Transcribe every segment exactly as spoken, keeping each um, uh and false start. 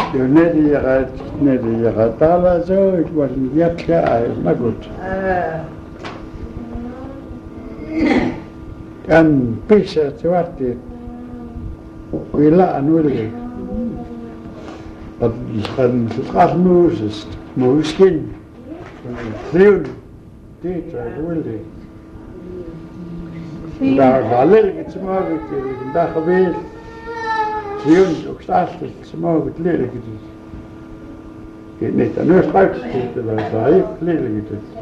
Jo nedi jagat nedi jagat ala zo it was yakya ay magut. Kan pisa tuati wila anuli. But kan kan Moses Moskin. Leon teacher wilde. Daar galil het smaak het daar geweest. Leon ook staat het smaak het lelijk het. Geht nicht an uns rausgeht, weil es da echt lelijk het.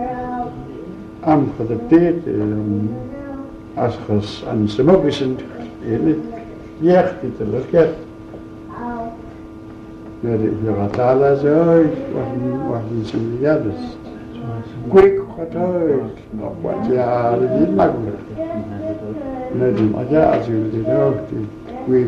Am gedepteerd als ges aan smaak is en niet jecht het lekker. Nee, je gaat alles uit, wat niet zo juist. Quick gaat uit, nog wat jaar niet makkelijk. Nee, die maar ja, als jullie dit ook, die quick.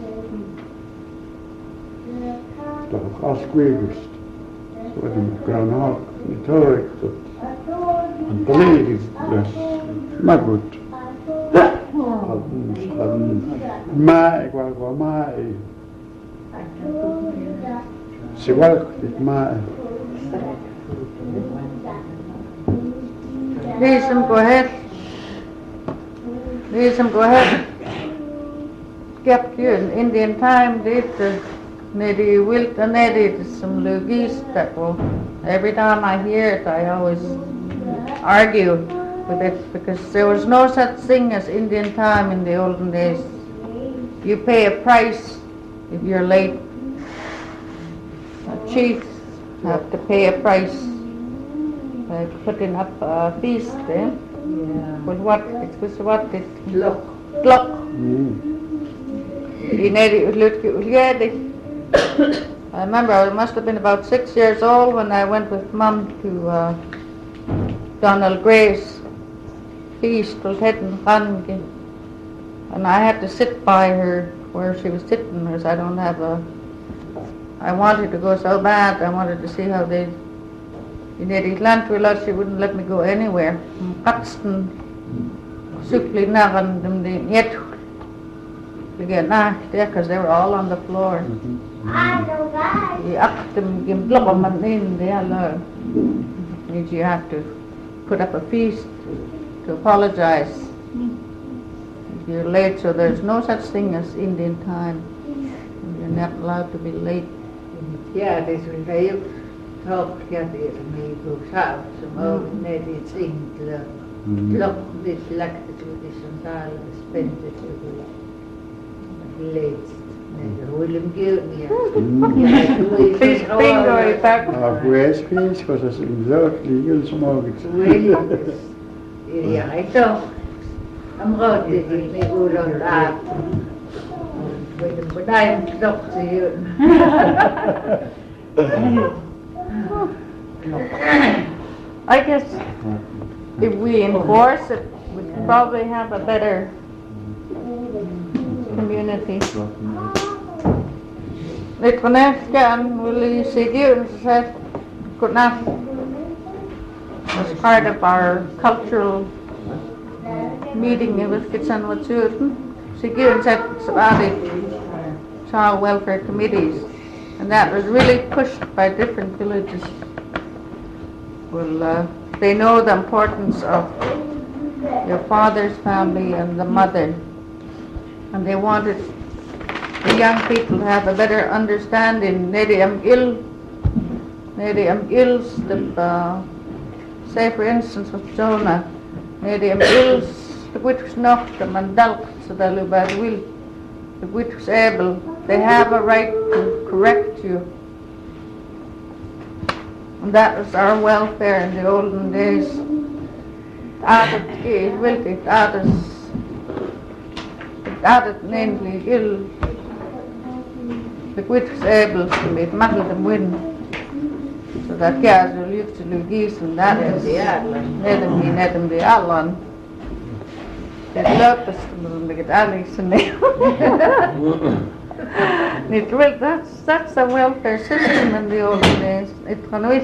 Toch als quick is. Zo die groundhog, niet uit, tot een beledig is. Maar goed. Maar, ik wou wel maar. Ze werkt het maar. Lees hem, go ahead. Lees hem, go ahead. Kept you in Indian time, did the Nedi wilt and Nedi some lugis that will, every time I hear it, I always argue with it because there was no such thing as Indian time in the olden days. You pay a price if you're late. Chiefs have to pay a price by putting up a feast, eh? Yeah. With what? It was what? It Glok. Glok. I remember I must have been about six years old when I went with Mum to uh, Donald Gray's feast, and I had to sit by her where she was sitting because I don't have a I wanted to go so bad. I wanted to see how they in Eddieland to lot she wouldn't let me go anywhere. Paxton Sukli Nagan them the yet to get nah there because they were all on the floor. You act them give blockman in there means you have to put up a feast to apologize if you're late, so there's no such thing as Indian time. You're not allowed to be late. Ja, det är väl ju tråkiga det med bokstav som av när det är enkla klockligt lagt det ut som tal spänt det ut lätt när William Gilmore Fish bingo i back. Ja, where's fish was as in love legal som av William ja, då am råd det med Olon där. But I'm stuck to you. I guess if we enforce it, we'd probably have a better community. It when again will you see you said good enough as part of our cultural meeting with Kitsan Watsutan. Seguin said about it, child welfare committees, and that was really pushed by different villages. Well, uh, they know the importance of your father's family and the mother, and they wanted the young people to have a better understanding. Nedi am ill, Nedi am ills, the, uh, say for instance with Jonah, Nedi am ills, the which knocked them and dealt. So that the will, the which was able, they have a right to correct you. And that was our welfare in the olden days. Added is will it added added namely ill, the which was able to make muddle them win. So that guys will live to Lugis and that is Nedem be Nedem be Alon. Det löpes med get Alex and it well that's that's a welfare system in the old days. It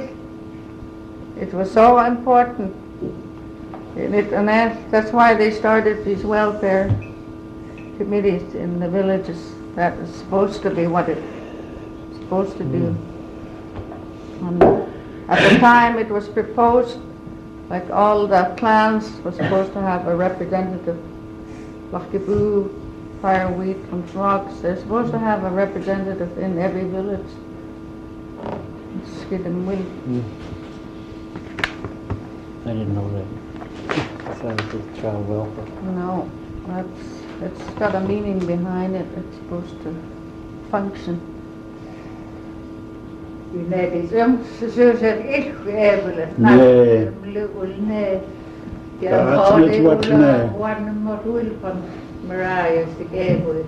it was so important. And it and that's why they started these welfare committees in the villages. That is supposed to be what it supposed to do. And at the time it was proposed, like all the clans were supposed to have a representative. Lochgaboo, Fireweed, Clonfrogs, they're supposed to have a representative in every village. Skidamwil. Mm. I didn't know that. Sounds like child welfare. No, that's, it's got a meaning behind it. It's supposed to function. Nee, die soms zo zijn ik even. Nee. Nee. Ja, het is niet wat nee. One module van Mariah is de gevel.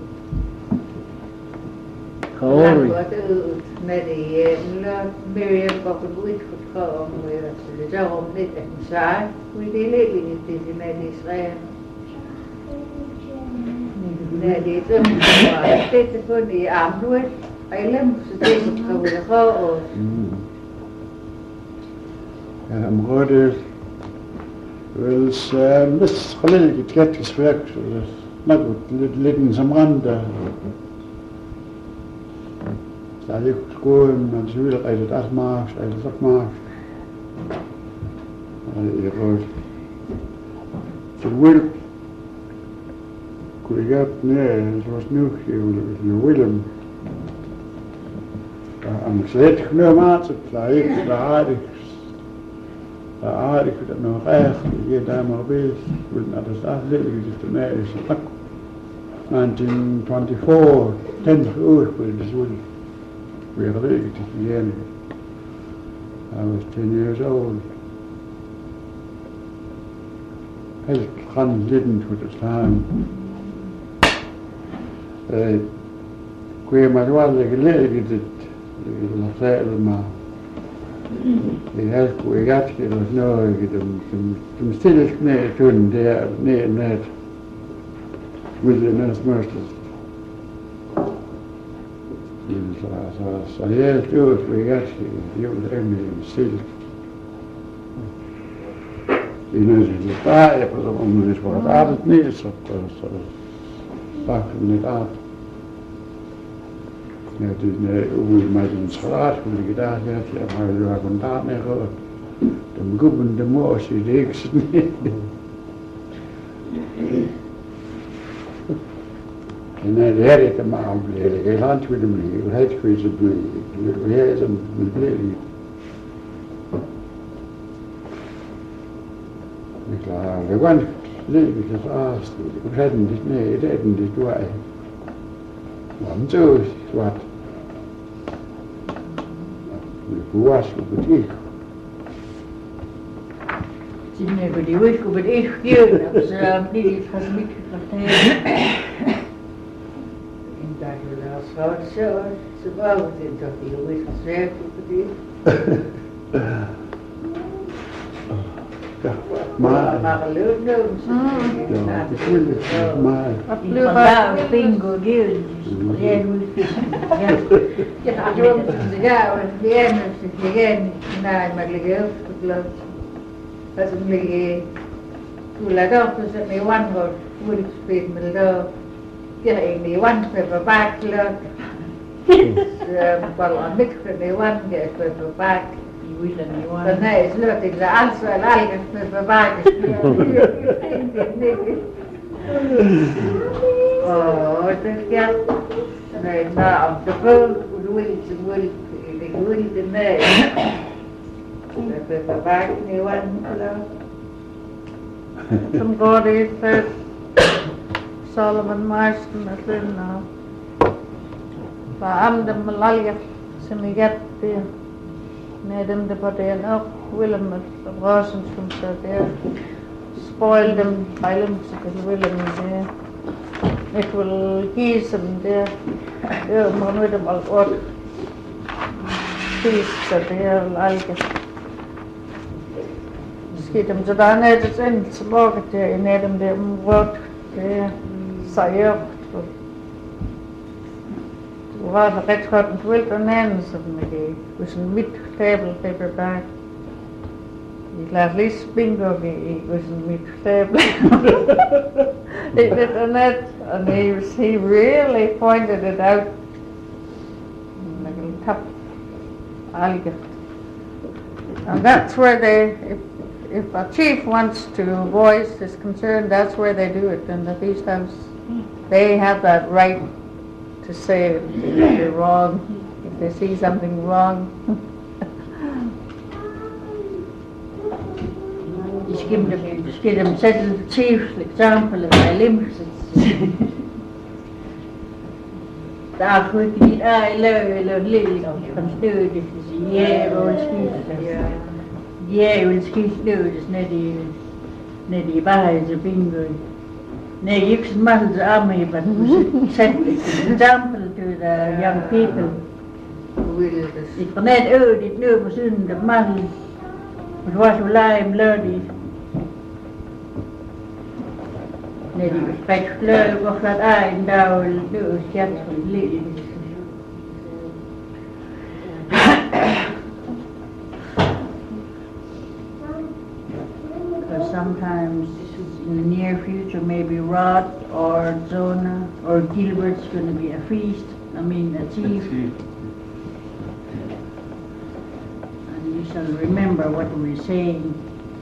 Hoi. Wat uit met die Miriam wat een boeit gekomen weer dat ze zo om niet echt saai. Hoe die leven niet is met Israël. Nee, die is om te dit is voor die aandoen. Helemaal ze deze gewoon gewoon. Ja, am Rode wel mis gelegen getrettes werk so das na gut litten am Rande. Da ich skoen man will also das machst, also das machst. Also ihr wollt so will kuigat ne, so was nu je Willem. Am slet knur maat het klaar, daar ik daar ik dat nog echt, je daar maar bij, wil naar de stad liggen, dus de mij is het nineteen twenty-four, ten uur, dus wil weer liggen, het is niet I was ten years old. Helt gaan lidden voor de time. Ik kwam maar wel gelegen dit. الرسائل ما لهذا ويجات كده نو كده تمثيل نه تون ده نه نه with the nurse merchants so so so yeah do it we got you the still you know the fire for the om this what art niet så så tak niet art. Ja, dus nee, hoe met een schraat, hoe ik daar zit, ja, maar je hebt een taart niet gehad. De goeden, de moos, die deed ik niet. En dan leer ik hem aan blijven. Ik had het hem niet, ik had het niet blijven. Ik had hem niet blijven. Ik laat hem gewoon leven, dat is alles. Ik had hem niet, nee, ik had hem niet door. Want zo is het wat. Hoe was het met ik? Zie je, bij die week op het echt gegeven, dat ze niet iets van mij gekregen. Ik dacht, dat is gewoon zo, ze wou het in, dat die week gezegd op het echt. Ja, maar... Maar leuk doen, ja, dat is moeilijk, maar... Vandaag bingo deal, jij moet... Ja, ik wil het ja, want die ene is het geen, nou, maar ik heel verkloot. Dat is een beetje... Toen laat op, dus het mee wan wordt, moet ik spelen met de... Ja, ik mee wan, met mijn baak leuk. Dus, wel aan niks met mee wan, ja, ik met mijn baak. Dan nee, is leuk, ik zei alles wel eigenlijk met mijn baak. Oh, wat is dat? Nee, nou, op de boot, hoe wil je het, ik wil het nee. Met mijn baak, nee, wat Some God is said, Solomon Marston, as in now. I'm the Malalia, so we get there. Nee, them the body and up, Willem, the Rosens from there. Spoil them, pile them, so that Willem there. It will geese them there. Yeah, man with them all what. Feast there, like it. Schiet hem zo daar net het in, ze mogen het in hem de woord, de saaier. We waren recht goed met wilderness of met die, was een wit table paperback. Ik laat least bingo, ik was een wit table. Ik did a net, and he was, he really pointed it out. Like a top Alga. And that's where they, if, if a chief wants to voice his concern, that's where they do it, in the feast house. They have that right to say if you're wrong, if they see something wrong. Ich gebe dem, ich gebe dem Zettel Chief example of my limbs. Da goed niet aan, leuk, leuk, leuk, van stuur, dus ja, wel schiet, ja, wel schiet stuur, dus net die, net die baas, de bingo. Nee, you can model the army, but set example to the young people. Ik kan net uit, dit nu verzoenen, de model, het was zo lijm, leuk. Nee, die gesprek leuk, of dat aan, daar nu is het van het leven. Because sometimes in the near future, maybe Rod or Jonah or Gilbert's going to be a feast, I mean a chief. And you shall remember what we were saying.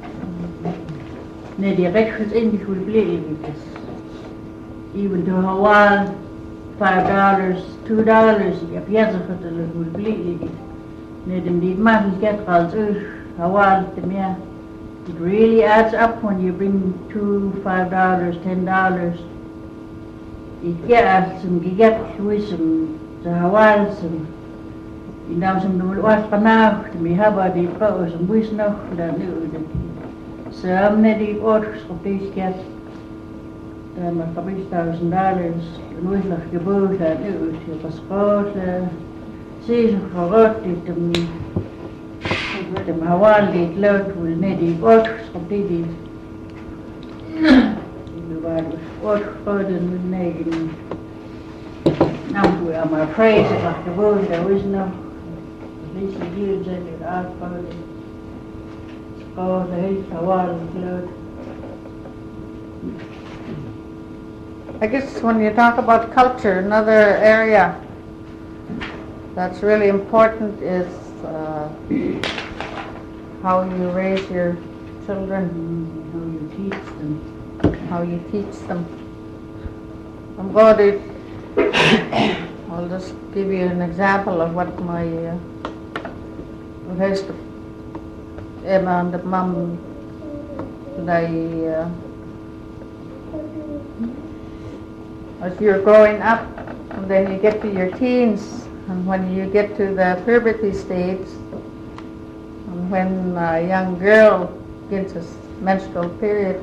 Nee, die rechts in die will believe because even to Hawaii, five dollars, two dollars, you have yes of it will believe it. Nee, them die man get als us Hawaii to me. It really adds up when you bring two, five dollars, ten dollars. It gets some get with some the Hawaii some. You know some the was panau to me how about the pose some with no that new. Some net orders op deze keer. Dan maar vijf thousand dollars. En we nog geboden dat nu het was groot. Ze verrot dit hem niet. De Hawaii dit luid wil net die orders op deze. We waren orders geboden met negen. Nou, we are maar praise of geboden. Er was nog. Deze dieren zijn het uitgeboden. Oh, the Hawaii flood. I guess when you talk about culture, another area that's really important is uh, how you raise your children, How you teach them. how you teach them. I'm going to, I'll just give you an example of what my uh, Emma and the mum, they, uh, as you're growing up, and then you get to your teens, and when you get to the puberty stage, and when a young girl gets a menstrual period,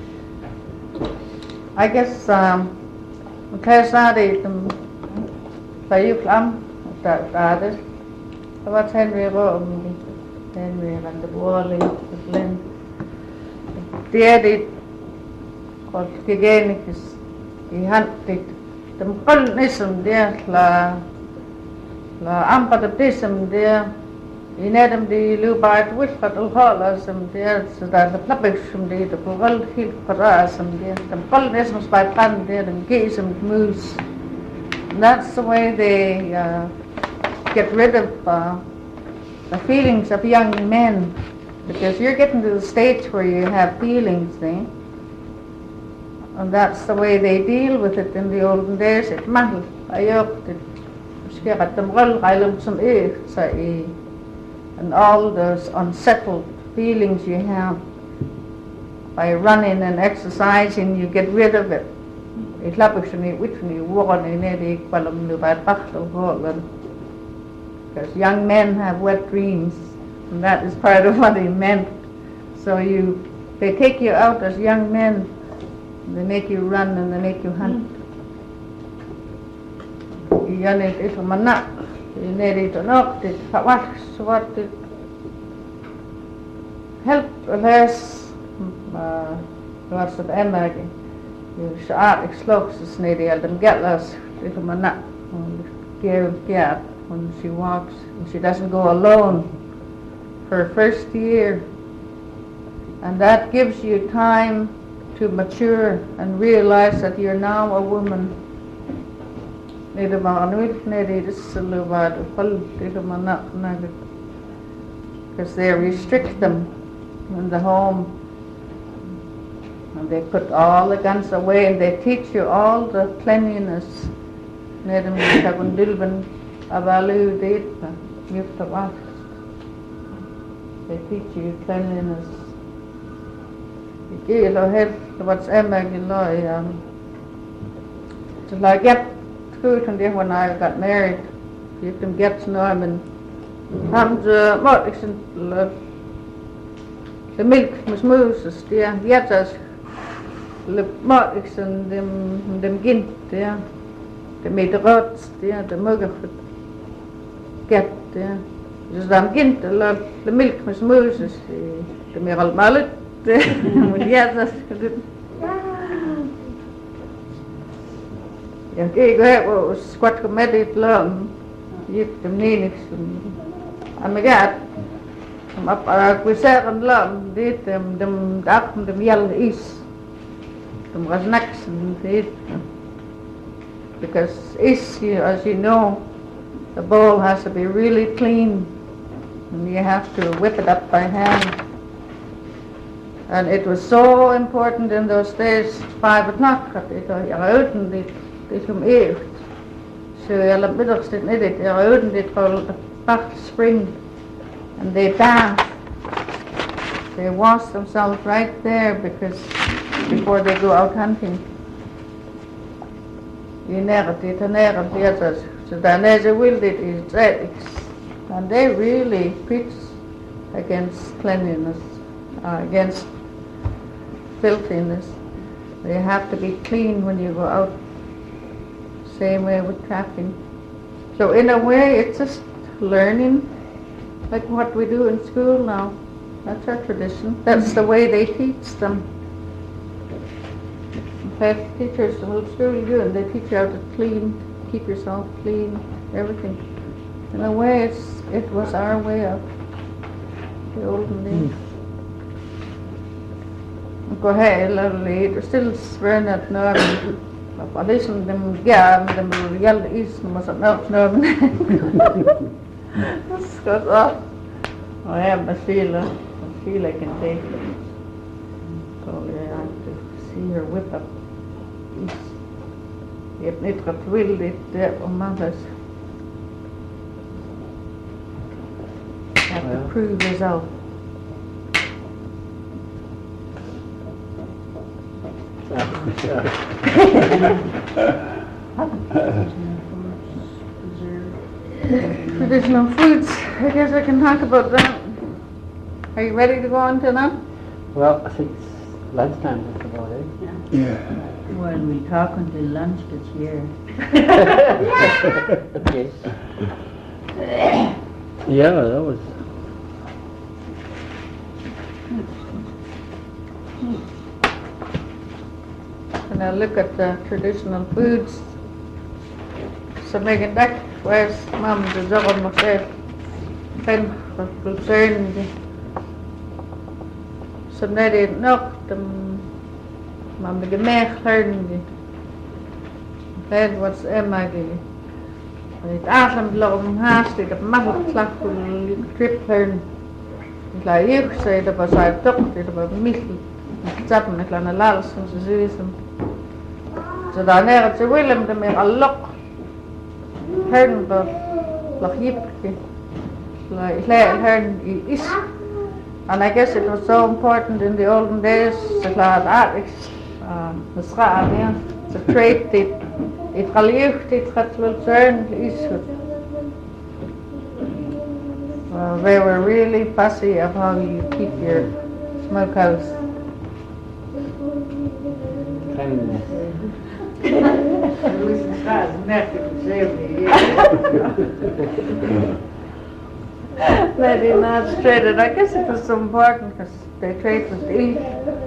I guess, um, because that is the Payuklam, that is, what's Henry wrote. Henry and the Wally, the Flynn. The edit called Gigenicus, he hunted the Mkolnism there, La La Ampatism there, he net him the Lubite Wishpatal Hollasm there, so that the Plapishum there, the Pugol Hill Parasum there, the Mkolnisms by Pan there, and Gism Moose. That's the way they uh, get rid of uh, the feelings of young men, because you're getting to the stage where you have feelings, eh? And that's the way they deal with it in the olden days. It mahal, ayok, it skirat them all, ilum some eh, say, and all those unsettled feelings you have by running and exercising, you get rid of it. It lapishni, whichni, warren in any qualum nu by pachtel holland. Because young men have wet dreams, and that is part of what he meant. So you, they take you out as young men, they make you run and they make you hunt. You need it from a nut, you need it to knock it, what, what it help less, what's it, Emma, you shot explosives, need it, and get less, it from a nut, give, get. When she walks, and she doesn't go alone for her first year, and that gives you time to mature and realize that you're now a woman. because they restrict them in the home. And they put all the guns away and they teach you all the cleanliness. Nedem tagun dilben avalu deitpa yukta wacht. They teach you cleanliness. Ik lo heb what's Emma Giloy. Um, so like get good when I got married. You can get to know him and have the what the milk was mooses, yeah, yet as the marks and them them gint, yeah, the made the rots, yeah, the mugger get, yeah, just them gint, the the milk was mooses, the miral mallet, yeah, that's good. Ja, ik heb wel squat gemedit lang. Je hebt hem niet niks. En me gaat. Maar we zeggen lang dit hem dem dag dem jel is. Dem was niks dit. Because is as you know, the bowl has to be really clean, and you have to whip it up by hand. And it was so important in those days. Five o'clock. It was out and it. Dit om eerst. So alle middags did niet dit. Er ouden dit called the Bach Spring. And they bath. They wash themselves right there because before they go out hunting. Je nergt dit en nergt dit. So daarna ze wil dit is ethics. And they really preach against cleanliness, uh, against filthiness. You have to be clean when you go out. Same way with trapping. So in a way it's just learning like what we do in school now. That's our tradition. That's the way they teach them. In fact, teachers the whole school do and they teach you how to clean, keep yourself clean, everything. In a way it's it was our way of the olden days. Go ahead, lovely. We're still swearing at no But listen, them yeah, them yell is must not know. That's good. Oh, I have a feel, I feel I can take it. So yeah, I have to see her whip up. Je hebt niet getwild dit om mothers. You have to prove yourself. Traditional foods, I guess I can talk about that. Are you ready to go on to now? Well, I think it's lunchtime, that's about it. Yeah. Well, we'll talk until lunch gets here. Okay. Yeah, that was... And I look at the traditional foods. So Megan Deck, where's Mom, the job of myself? Ben, concerned. So now they knock them. Mom, the gemech learned. Ben, what's Emma? Het ademloom haast, ik heb makkelijk slag voor de trip learn. Ik laat je zeggen, dat was haar toch, dat was michel. Ik zat met een lals van zijn zus. So dan er ze Willem de meer al lok. Hern dat lag jipke. Like hern is. And I guess it was so important in the olden days. So glad Alex, um, the schaal, yeah, the trade it. It geliefd, it gaat wel zijn, is goed. Well, they were really fussy of how you keep your smokehouse. Cleanliness. They did not trade it. I guess it was so important because they trade with the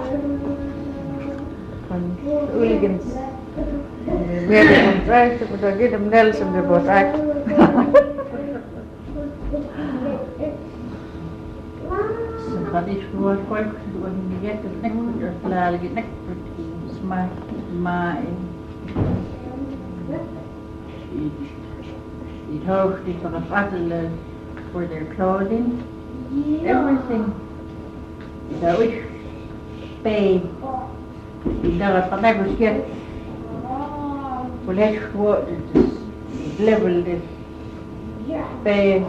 and hooligans. Maybe from trash, but I get them nails in the boat. Dat is gewoon kort door de nek het nek voor laat ik nek voor smaak maar it hoogte van een vatel for their clothing everything. The which pay the Panagus get will have what is leveled it pay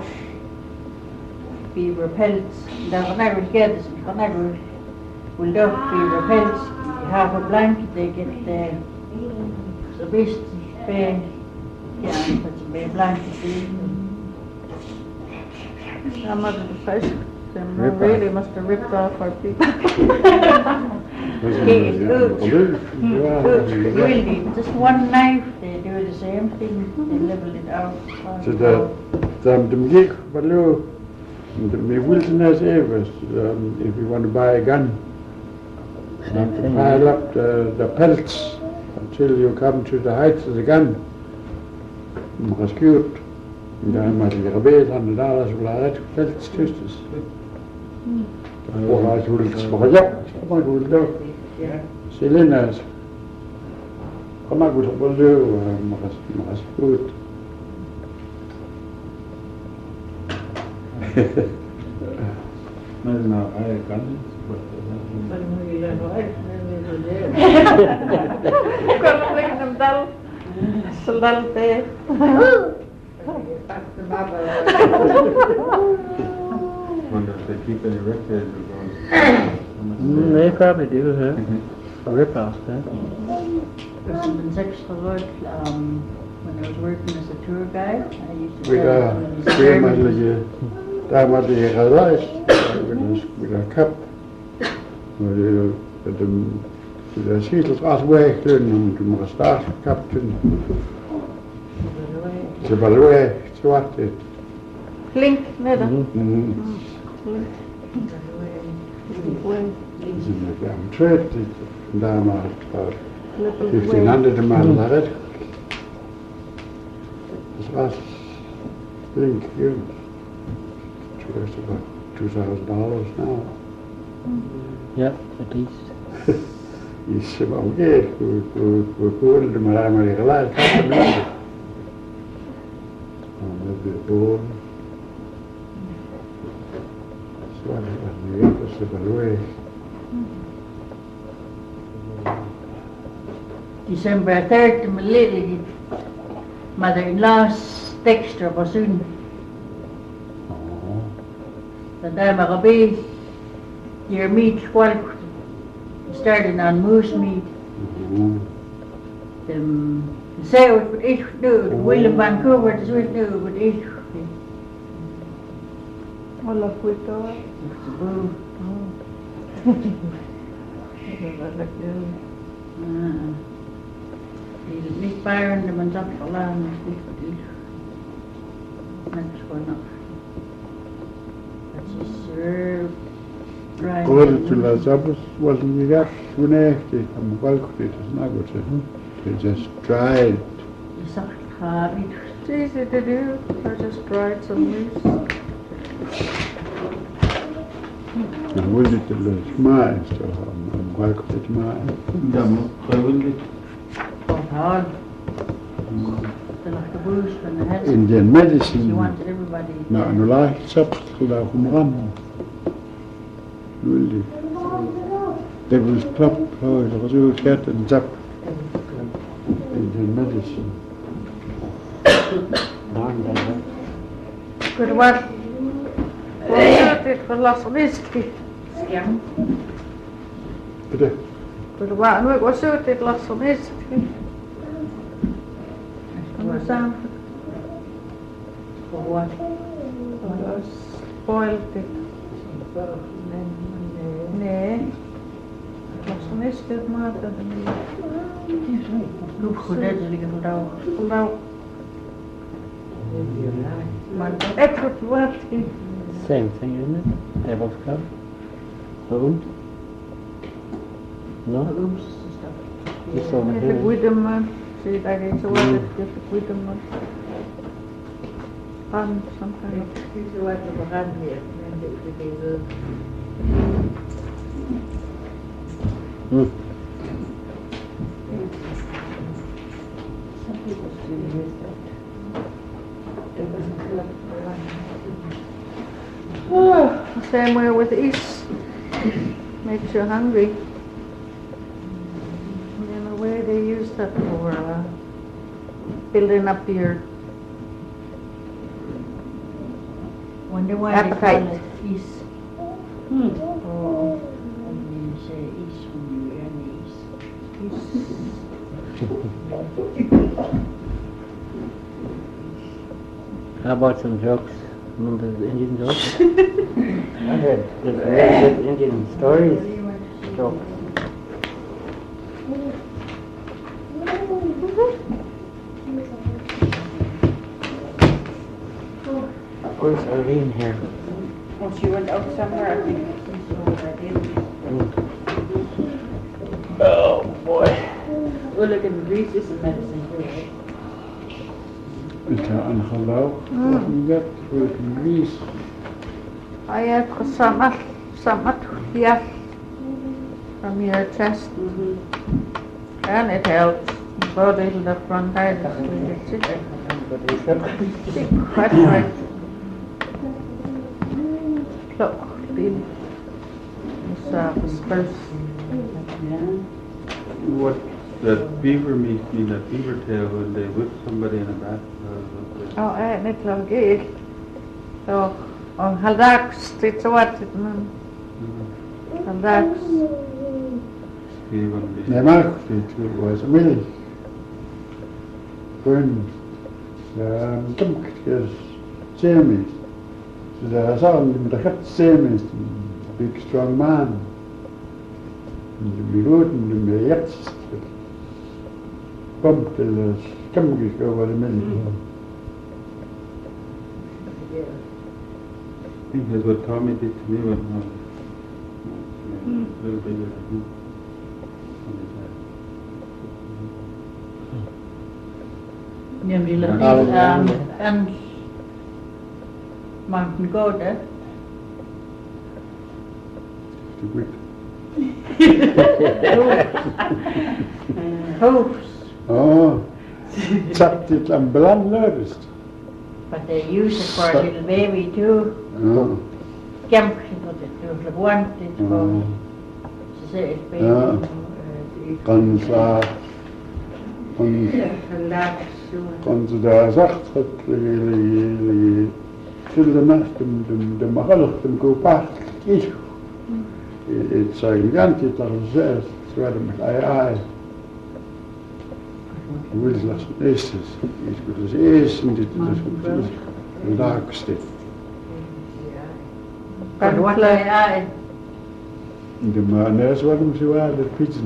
be repelled. The Panagus get is Panagus will not be repelled. You have a blanket, they get the the best pay. Yeah, but the blanket. I'm not the fish. They really must have ripped off our people. Okay, good. Good, really, just one knife, they do the same thing, they level it out. Så der, der dem gik below the wilderness areas. Um, if you want to buy a gun, you have to pile up the, the pelts until you come to the heights of the gun. Rescued. Dan maar die gebeurt aan de daders wil uit pelts tussen. Of hij wil het maar ja, maar wil het. Cilinas. Kom maar goed op wel doen, maar maar goed. Maar nou, hij kan niet. Ik kan nog liggen hem dal. Saldal te. Wonder if they keep any records of Mm, they probably do, huh? A rip-off, huh? There's some extra work, um, when I was working as a tour guide, I used to We tell got when these twee Germans- maatje, daar maar die geluid, met een kap, met de de de schietels afweg en toen maar staat kapten, ze wel weg, zwart het. Klink, net dan. Mhm. Klink. Ze met hem treed, daar maar Flippel fifteen-hundred man naar het. Dat was flink, ja. It cost about two thousand dollars now. Yep, at least. Is ze wel geeft, we we we horen de maar maar gelijk kappen doen. Dan hebben we horen. Zo was het niet, dat ze wel weg. December third, my little mother-in-law's Dexter was soon. Oh. The time I be your meat while starting on moose meat. Mhm. Um, say it would each do, William Vancouver is with do, but each All of we go. boo. Uh, he's niet Byron, de man zat verlaan, is niet voor die. That's for enough. That's just sir. Right. Horen toen dat zappers was niet gegaan, toen echt, ik heb me wel gekleed, dat is nou goed zeg. They just tried. Je zag het gaan niet. It's easy to do. I just dried some moose. Dan wil je te smaken, zo I'm wel gekleed smaken. Ja, maar vrijwillig. Hard. The like the booze from the head. Indian She medicine. wanted everybody. Nou, nu laat je het geloof om ran. Wil je. Dat was klap, dat was ook het en zap. Indian medicine. Good one. Well, it for last whiskey. Scam. Bitte. Good one. We was out it last whiskey. Understand? For what? Was spoiled it. Nee. Last whiskey maar dat niet. Loop goed uit, dus ik heb het al. Nou. Maar het wordt wat. Same thing, isn't it? Devil's Cup. Owned? No? Oops, stuff. Just over If here. ik with them man. See that is what it if ik with them man. Pan some kind of. Dit is wat we gaan hier. En dit is de Hmm. Some people still use that. It wasn't collected. Oh. The same way with east. Makes you hungry. In a way they use that for uh, building up your Wonder why appetite. they call it east. Hmm. Oh, when you say east when you're in the east. How about some jokes? Remember the Indian jokes? I heard there's really good Indian stories. Jokes. Where's Arlene here? Oh, she went out somewhere, I think. Oh boy. Well, look at Greece is a medicine too, right? Is er aan geloof? Of niet dat? Voor Greece. I have some, some here from your chest. And it helps. Body the bronchitis. Quite right. Look, the uh, spurs. What that beaver meat mean, that beaver tail when they whip somebody in a bath? Uh, Oh, eh, net wel geel. So, on haldags, dit zo wat het man. Haldags. Nee, maar goed, het was een middel. Gewoon, ja, dumkjes, semis. So there is all in the hut semis, big strong man. And the road and the mayets. Bumped the skumgies over the middle. I think that's what Tommy did to me when I was Mm. a little bigger than him. On his head. Yeah, we look Yeah. at um, and Mountain Goat, eh? The quick. Hoops. Oh, tapped it and blood loudest. But they use it for a little baby too. Oh, Camp, dat het nog want dit gewoon. Ze zei het baby. Ja. kan ze, kan, Laat zo. kan ze daar zacht het, jullie, zullen naast de, de, de magallig, de koopart, kies. Het zijn gigantisch, dat is zes, ze werden met ai ai. Hoe is dat het eerste? Het is het eerste, dit is het laagste. But what I I De mayonaise waarom ze waren, de pizza.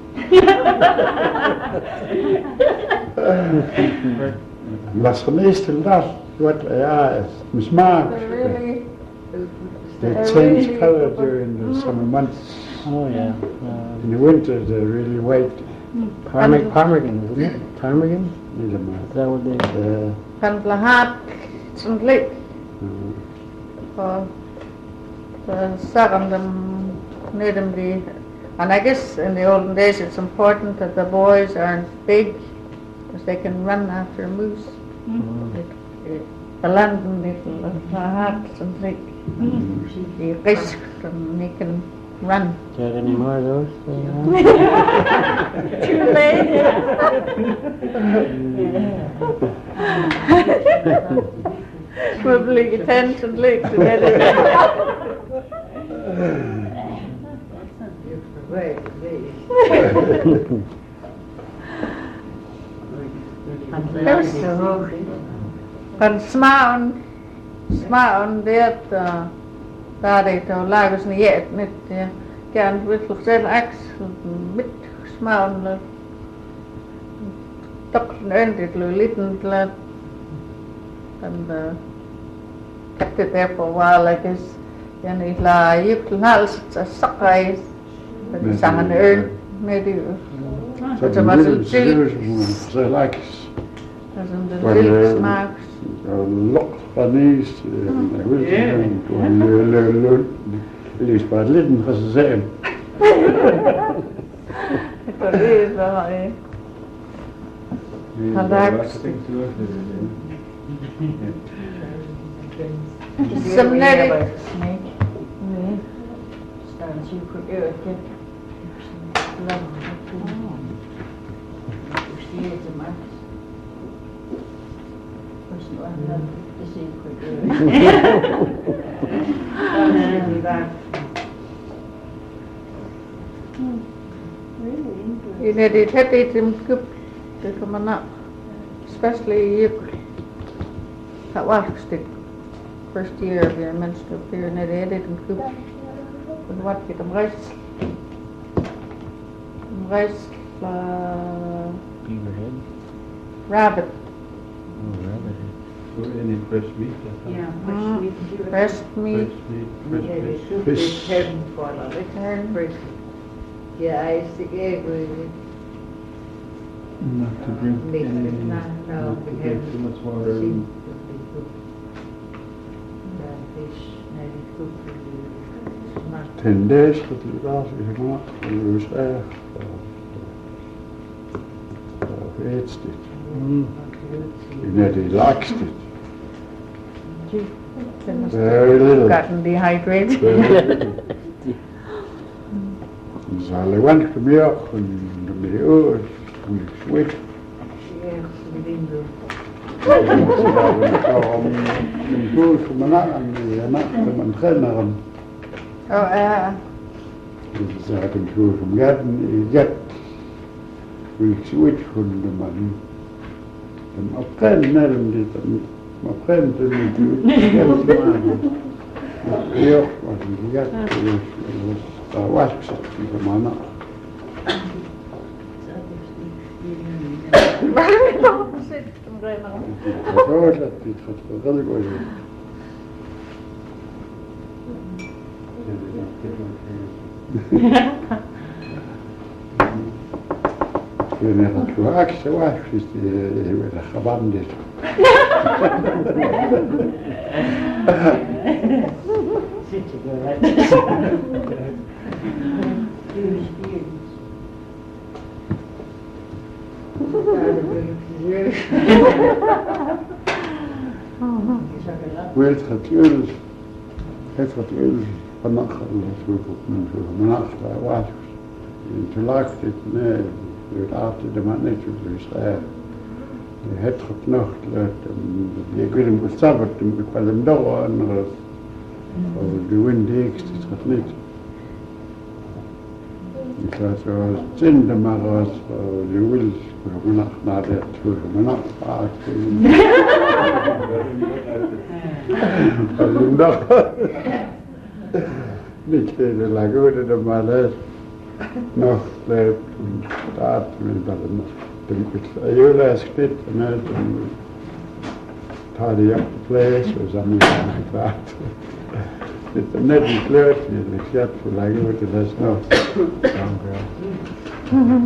Was geneesd daar, wat ja, het smaak. They're really, They change color during the summer months. Oh yeah. Uh, In the winter, they're really white. Parmig, ptarmigan, isn't it? Ptarmigan? Niet Is maar. that what they? Uh, van lahat, some lake. For the second them, need them the, and I guess in the olden days it's important that the boys aren't big, because they can run after a moose. The land and little lahat, some lake. The risk and they can run. Do you have any more of those? Too late. Probably tens and lakes and everything. Wait, wait. There's van smaun, smaun det daar het al lagers niet yet net ja kan we toch zijn aks met smaun toch een dit litten laat and uh, kept it there for a while I guess and it la you can hals a sakai but it's an earn maybe dat het was een ziel Ze lijkt dat is een ziel smaak een lok van nieuws. Ik wil zeggen, gewoon lees bij het litten gaan ze zeggen. ik kan weer wel eh Relax. Some native, Staan ze voor de lang. Zie je het maar? Was nog aan de zin voor de. Dan is het niet waar. You know, it had it in Kup, they come up, especially you. That was the first year of your menstrual period, and they had it in Kup. And what get them rice? Rice, uh, Beaverhead. rabbit, Oh, rabbit. So any fresh meat? I thought. Ja, Mm. fresh breast meat, Fresh meat, fresh Ja, de fish. soep Vis. is heaven for it. Heaven. Fresh. Ja, is de egg with Not to drink Mix any, it, no, no, not to we drink have too much water. Zie, and- ja, vis, nee, die koek, die smaakt. ten days dat die was gemaakt in U S A. Hoe heet dit? Mm. Nee, die lakst dit. gee, they must Very little. have gotten dehydrated. Dus alle wens meer en de milieu en de switch. Ja, die window. Ze hebben om een doel voor mijn nacht en de nacht van mijn trainer. Oh, uh, Dus ze hebben een doel voor mijn gaten. Gat. We switch van de man. En op trainen net om dit. Maar trainen te doen. Ja, was een gat. Daar was ik zat voor mijn nacht. Zo is dat, dit gaat geweldig worden. Ik weet niet wat gewaakt ze was, dus die werden gewandeld. Zit je wel Weet het jullie, het wat jullie vannacht natuurlijk op mijn vannacht was. En toen lag dit, nee, het aarde de man niet zo schrijven. Het gaat nog, je kunt hem besabbert, ik wil hem door en de wind dicht, het gaat niet. Ik zei zo, zinde maar als je wil, voor mijn nacht naar de voor mijn nacht vaak. Als een dag. Niet in de lagune de Marais. Nog leeft en staat met dat een. Toen jullie als dit en uit en had hij op de vlees, we zijn niet aan gepraat. Het is net een kleurtje, ik zet voor lagune, dat is nog. Dank u.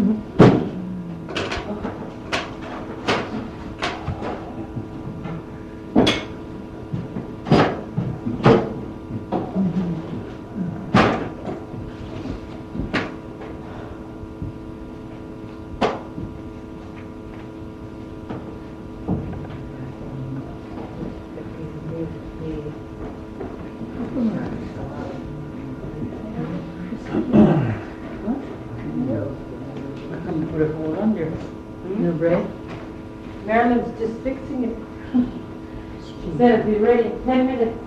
Put a hole under. New bread. Marilyn's just fixing it. She said it'll be ready in ten minutes.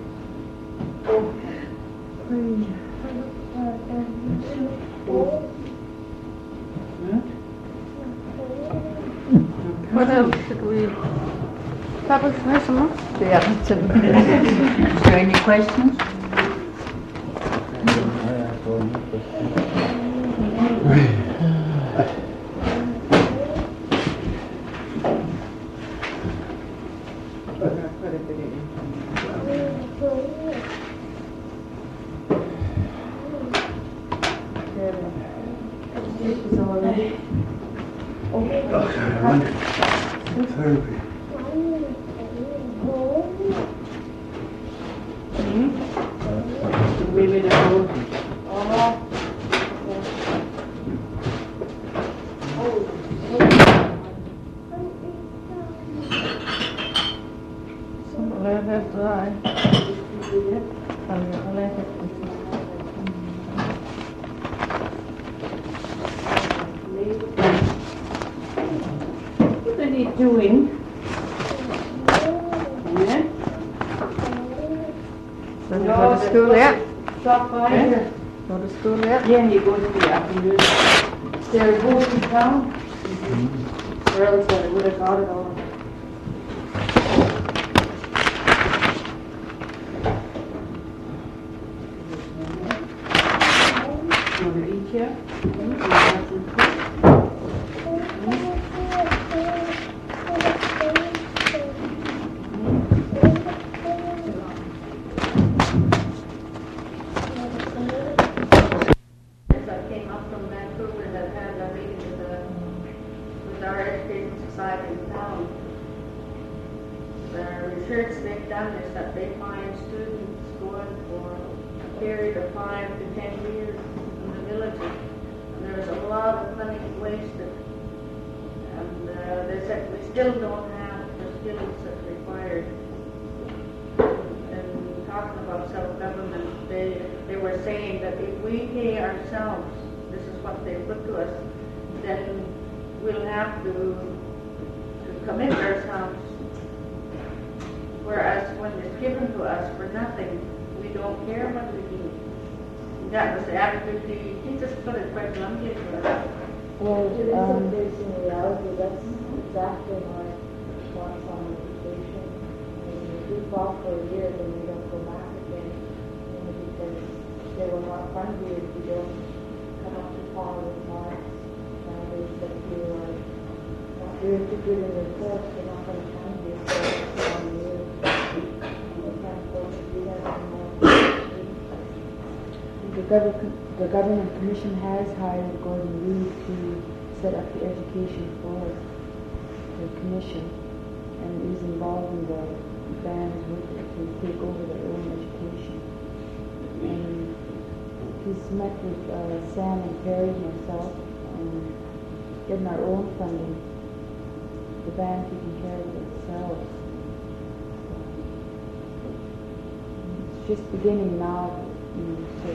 what else should we? That was nice enough. Yeah. Is there any questions? Therapy. Maybe the whole. Let it dry. I'll let it. doing. Yeah. Does he go to school yet? Stop by here. Go to school yet? Yeah, he goes to the afternoon. They're both in town. Or else I would have got it all. You want to eat here? I came up from Vancouver that had a meeting with the, with our education society in town. The research they've done is that they find students going for a period of five to ten years in the villages. And there's a lot of money wasted. And uh, they said we still don't have the skills that's required. And talking about self-government, they, they were saying that if we pay ourselves, this is what they put to us, then we'll have to, to commit ourselves. Whereas when it's given to us for nothing, we don't care what we do. That was the attitude he, he just put it quite bluntly for us. Well, It is a um, facing reality, that's exactly my response on education. I mean, if we fall for a year, then we don't go back again, you know, because they will not fund you if you don't come up to par with marks. Nowadays, that you are not doing too good in your course, they're not going to fund you, so it's on you. You can't afford to do that anymore. the government, the government commission has hired Gordon Reed to set up the education for the commission, and is involving the bands with it to take over their own education. And he's met with uh, Sam and Perry and myself, and getting our own funding. The band taking care of themselves. It's just beginning now, you know, so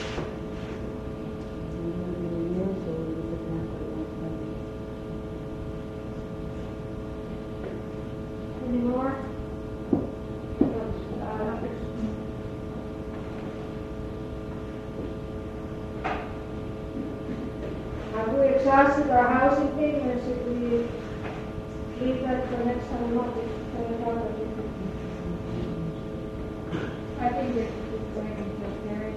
in years old, we could have our own funding. Any more? Have we exhausted our housing thing, or should we leave that for next time we want to talk about it? I think it's it's going to be very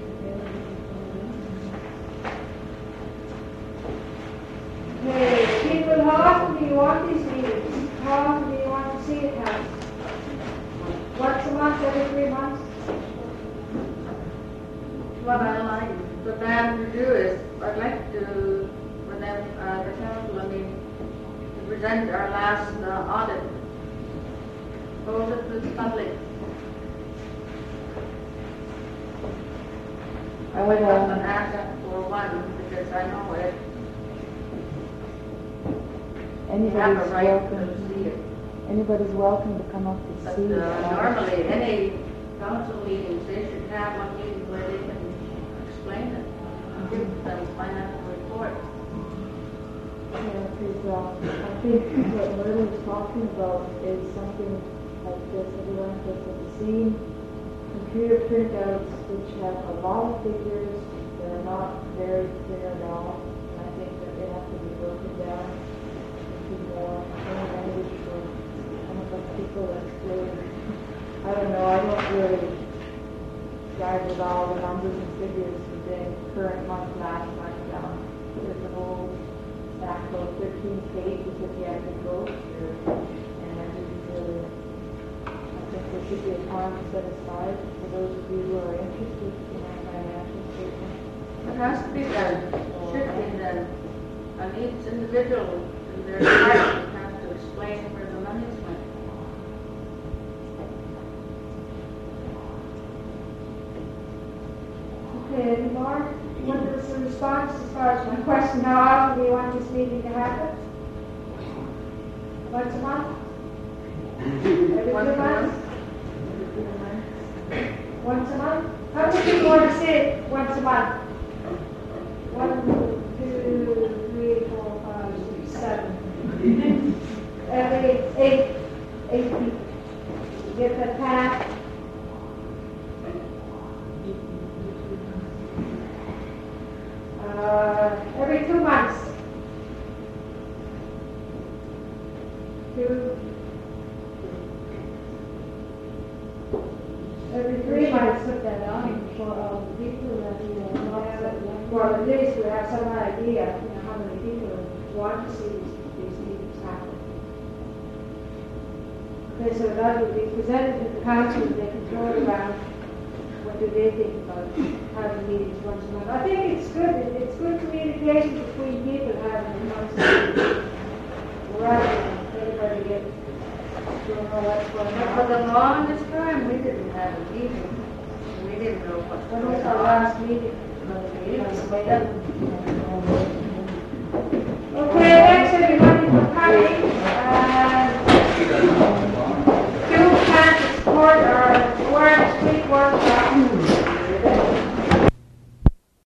Okay, people, how often do you want these meetings? How often do you want to see it held? Once a month, every three months? What I like the band to do is, I'd like to, for them, uh, the council, I mean, to present our last uh, audit, hold it to the public. I would have an asset for one, because I know it, you have a Anybody's right welcome. to see it. Anybody's welcome to come up to But see it. uh, normally, any council meetings, they should have one meeting where they can explain it, and give them financial report. Yeah, because uh, I think what Merlin was talking about is something like this. Everyone has seen computer printouts which have a lot of figures that are not very clear at all. And I think that they have to be broken down into more plain language for some of us people that's clear. I don't know, I don't really guide with all the numbers and figures within current month, last month down. There's a whole stack of thirteen pages that you have to go through, and I just really, I think there should be a time set aside for those of you who are interested in our financial statement. It has to be done, should be done, and each individual in their department has to explain where the money's went. Okay, any more? What is the response as far as my question, how often do you want this meeting to happen? Once a month? Every Once two a months? Once a month? How many people want to see it once a month? One, two, three, four, five, six, seven. Every two, every three months put that on for all the people that, you know, want to- well, at least we have some idea, you know, how many people want to see these, these meetings happen. Okay, so that will be presented to the council, and they can throw it around. What do they think about having meetings once a month? I think it's good, it- it's good communication between people having it once a month. Rather than everybody get, don't know what's going But for on. the longest time, we didn't have a meeting. We didn't know what When was was going our on. last meeting? It was, uh,